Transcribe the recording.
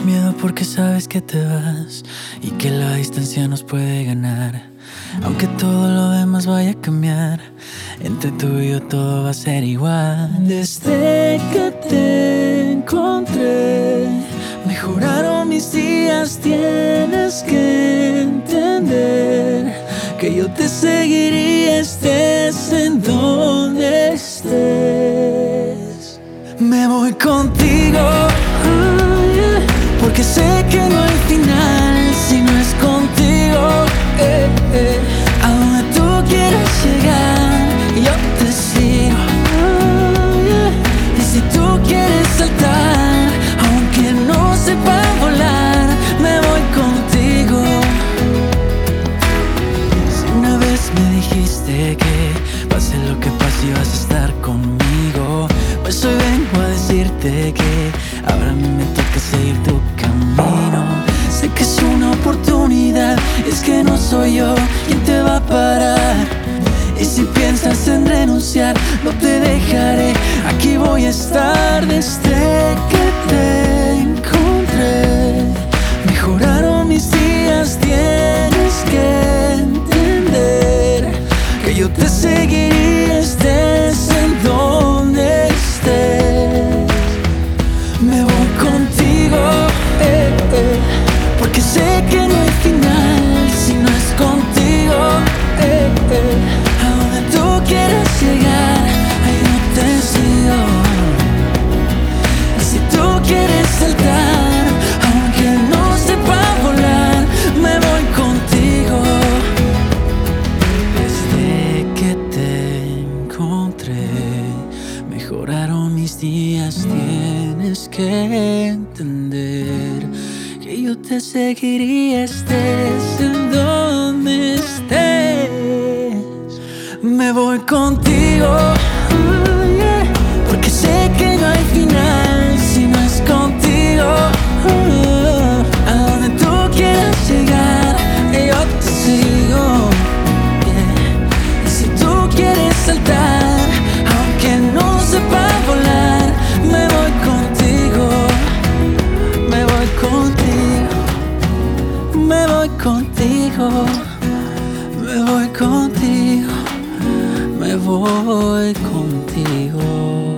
Tienes miedo porque sabes que te vas y que la distancia nos puede ganar. Aunque todo lo demás vaya a cambiar, entre tú y yo todo va a ser igual. Desde que te encontré, mejoraron mis días. Tienes que entender que yo te seguiría estés en donde estés. Me voy contigo, porque sé que no hay final si no es contigo. A donde tú quieras llegar, yo te sigo. Y si tú quieres saltar, aunque no sepa volar, me voy contigo. Si una vez me dijiste que pase lo que pase ibas a estar conmigo, pues hoy vengo a decirte que ahora a mí me toca seguir tu camino. Sé que es una oportunidad, es que no soy yo quien te va a parar. Y si piensas en renunciar, no te dejaré, aquí voy a estar. Desde que te encontré, mejoraron mis días. Tienes que entender que yo te seguiría estés en donde estés. Me voy contigo, porque sé que no hay final si no es contigo. A donde tú quieras llegar, ahí yo te sigo. Y si tú quieres saltar, aunque no sepa volar, me voy contigo. Desde que te encontré, mejoraron mis días. Tienes que entender que yo te seguiría estés en donde estés. Me voy contigo, porque sé que no hay final si no es contigo. A donde tú quieras llegar, yo te sigo. Y si tú quieres saltar, aunque no sepa volar, me voy contigo. Me voy contigo, me voy contigo, me voy contigo, me voy contigo.